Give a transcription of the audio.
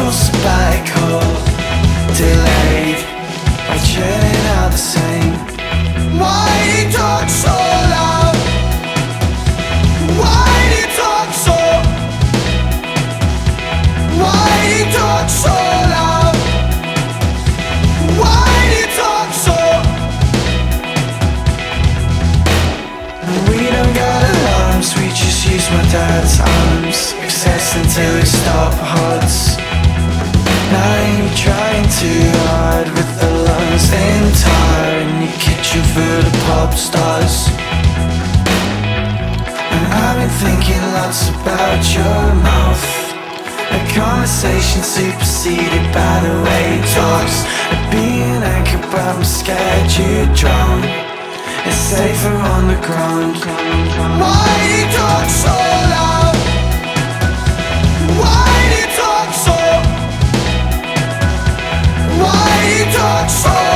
sabbatical delayed by churning out the same. Why do you talk so loud? Why do you talk so? Why do you talk so loud? Why do you talk so? We don't got alarms, we just use my dad's arms. Access until we stop HUDs. Now you're trying too hard with the lungs entire in your kitchen full of pop stars. And I've been thinking lots about your mouth. A conversation superseded by the way it talks. I'd be an anchor but I'm scared you'd drown. It's safer on the ground. Why do you talk so loud? Why do you talk so? Why do you talk so?